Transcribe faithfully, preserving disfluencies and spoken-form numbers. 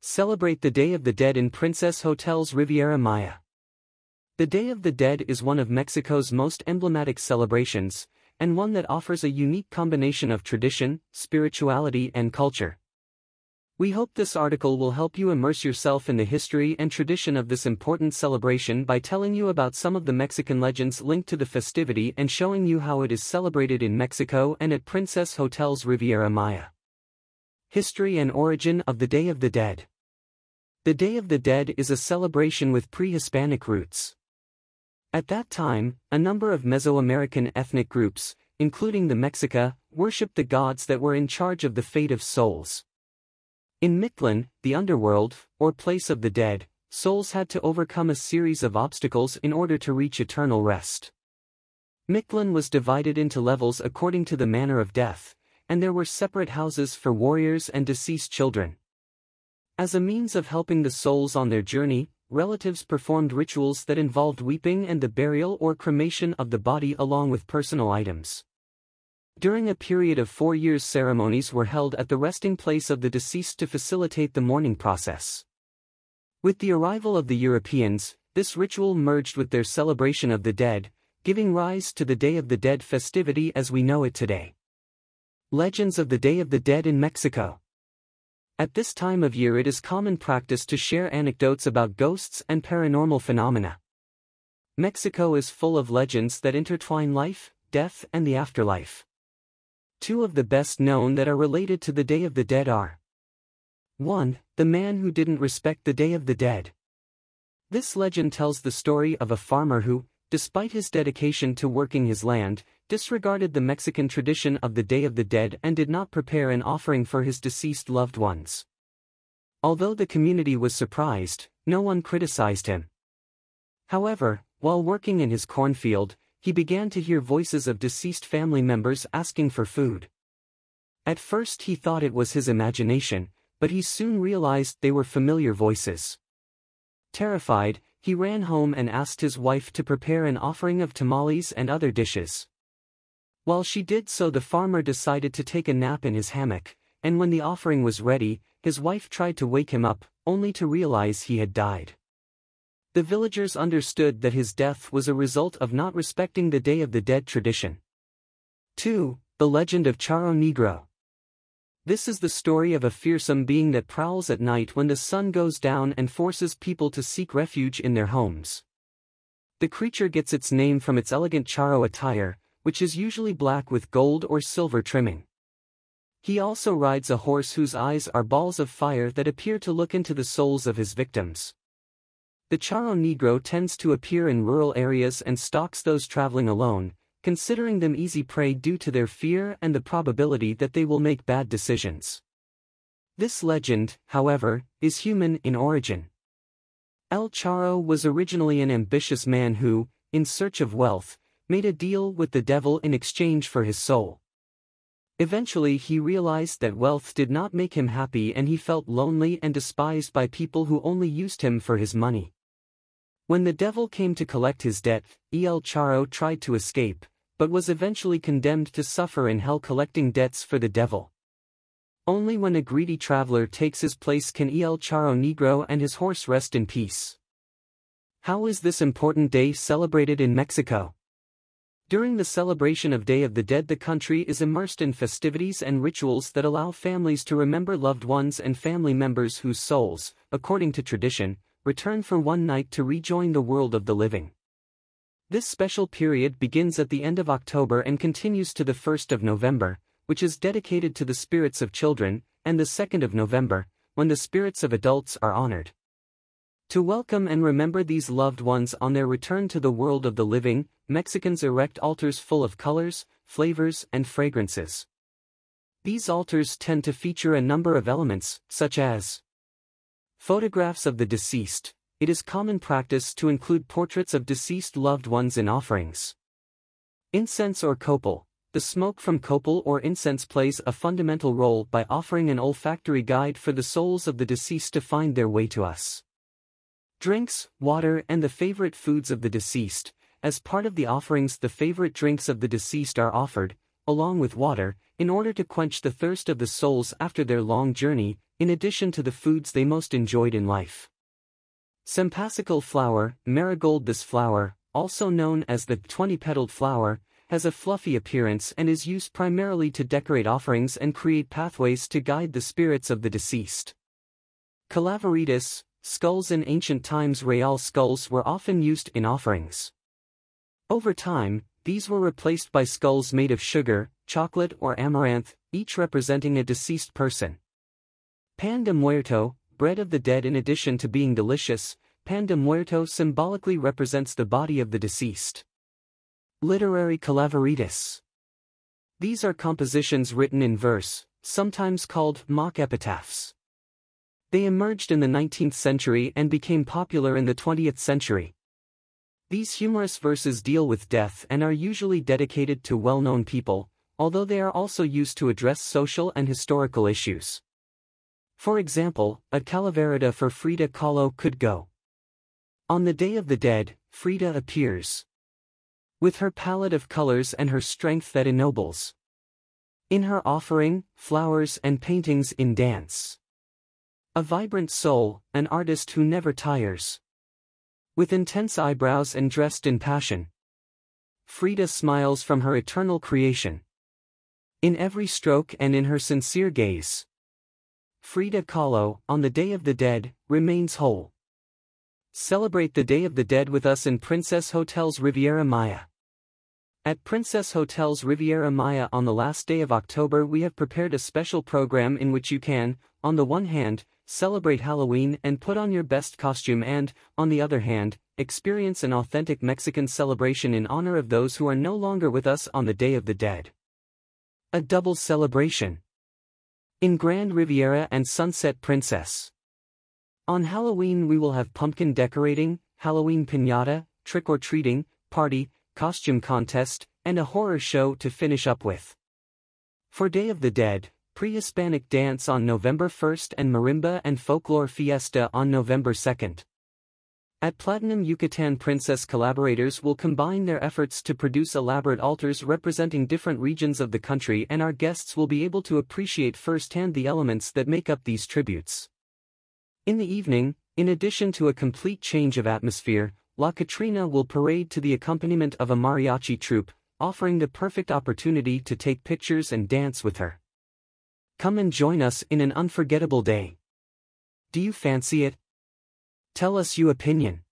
Celebrate the Day of the Dead in Princess Hotels Riviera Maya. The Day of the Dead is one of Mexico's most emblematic celebrations, and one that offers a unique combination of tradition, spirituality and culture. We hope this article will help you immerse yourself in the history and tradition of this important celebration by telling you about some of the Mexican legends linked to the festivity and showing you how it is celebrated in Mexico and at Princess Hotels Riviera Maya. History and origin of the Day of the Dead. The Day of the Dead is a celebration with pre-Hispanic roots. At that time, a number of Mesoamerican ethnic groups, including the Mexica, worshipped the gods that were in charge of the fate of souls. In Mictlan, the underworld, or place of the dead, souls had to overcome a series of obstacles in order to reach eternal rest. Mictlan was divided into levels according to the manner of death, and there were separate houses for warriors and deceased children. As a means of helping the souls on their journey, relatives performed rituals that involved weeping and the burial or cremation of the body along with personal items. During a period of four years, ceremonies were held at the resting place of the deceased to facilitate the mourning process. With the arrival of the Europeans, this ritual merged with their celebration of the dead, giving rise to the Day of the Dead festivity as we know it today. Legends of the Day of the Dead in Mexico. At this time of year it is common practice to share anecdotes about ghosts and paranormal phenomena. Mexico is full of legends that intertwine life, death and the afterlife. Two of the best known that are related to the Day of the Dead are: one. The man who didn't respect the Day of the Dead. This legend tells the story of a farmer who, despite his dedication to working his land, disregarded the Mexican tradition of the Day of the Dead and did not prepare an offering for his deceased loved ones. Although the community was surprised, no one criticized him. However, while working in his cornfield, he began to hear voices of deceased family members asking for food. At first he thought it was his imagination, but he soon realized they were familiar voices. Terrified, he ran home and asked his wife to prepare an offering of tamales and other dishes. While she did so, the farmer decided to take a nap in his hammock, and when the offering was ready, his wife tried to wake him up, only to realize he had died. The villagers understood that his death was a result of not respecting the Day of the Dead tradition. two. The Legend of Charro Negro. This is the story of a fearsome being that prowls at night when the sun goes down and forces people to seek refuge in their homes. The creature gets its name from its elegant charro attire, which is usually black with gold or silver trimming. He also rides a horse whose eyes are balls of fire that appear to look into the souls of his victims. The Charro Negro tends to appear in rural areas and stalks those traveling alone, considering them easy prey due to their fear and the probability that they will make bad decisions. This legend, however, is human in origin. El Charro was originally an ambitious man who, in search of wealth, made a deal with the devil in exchange for his soul. Eventually he realized that wealth did not make him happy and he felt lonely and despised by people who only used him for his money. When the devil came to collect his debt, El Charro tried to escape, but was eventually condemned to suffer in hell collecting debts for the devil. Only when a greedy traveler takes his place can El Charro Negro and his horse rest in peace. How is this important day celebrated in Mexico? During the celebration of Day of the Dead, the country is immersed in festivities and rituals that allow families to remember loved ones and family members whose souls, according to tradition, return for one night to rejoin the world of the living. This special period begins at the end of October and continues to the first of November, which is dedicated to the spirits of children, and the second of November, when the spirits of adults are honored. To welcome and remember these loved ones on their return to the world of the living, Mexicans erect altars full of colors, flavors, and fragrances. These altars tend to feature a number of elements, such as photographs of the deceased. It is common practice to include portraits of deceased loved ones in offerings. Incense or copal. The smoke from copal or incense plays a fundamental role by offering an olfactory guide for the souls of the deceased to find their way to us. Drinks, water, and the favorite foods of the deceased. As part of the offerings, the favorite drinks of the deceased are offered, along with water, in order to quench the thirst of the souls after their long journey. in addition to the foods they most enjoyed in life. Sempasicle flower, marigold. This flower, also known as the twenty-petaled flower, has a fluffy appearance and is used primarily to decorate offerings and create pathways to guide the spirits of the deceased. Calaveritas, skulls. In ancient times, real skulls were often used in offerings. Over time, these were replaced by skulls made of sugar, chocolate or amaranth, each representing a deceased person. Pan de Muerto, bread of the dead. In addition to being delicious, Pan de Muerto symbolically represents the body of the deceased. Literary calaveritas. These are compositions written in verse, sometimes called mock epitaphs. They emerged in the nineteenth century and became popular in the twentieth century. These humorous verses deal with death and are usually dedicated to well-known people, although they are also used to address social and historical issues. For example, a calaverita for Frida Kahlo could go. On the Day of the Dead, Frida appears with her palette of colors and her strength that ennobles. In her offering, flowers and paintings in dance. A vibrant soul, an artist who never tires. With intense eyebrows and dressed in passion, Frida smiles from her eternal creation. In every stroke and in her sincere gaze, Frida Kahlo, on the Day of the Dead, remains whole. Celebrate the Day of the Dead with us in Princess Hotels Riviera Maya. At Princess Hotels Riviera Maya on the last day of October, we have prepared a special program in which you can, on the one hand, celebrate Halloween and put on your best costume and, on the other hand, experience an authentic Mexican celebration in honor of those who are no longer with us on the Day of the Dead. A double celebration. In Grand Riviera and Sunset Princess. On Halloween we will have pumpkin decorating, Halloween piñata, trick-or-treating, party, costume contest, and a horror show to finish up with. For Day of the Dead, pre-Hispanic dance on November first and marimba and folklore fiesta on November second. At Platinum Yucatan, Princess collaborators will combine their efforts to produce elaborate altars representing different regions of the country, and our guests will be able to appreciate firsthand the elements that make up these tributes. In the evening, in addition to a complete change of atmosphere, La Catrina will parade to the accompaniment of a mariachi troupe, offering the perfect opportunity to take pictures and dance with her. Come and join us in an unforgettable day. Do you fancy it? Tell us your opinion.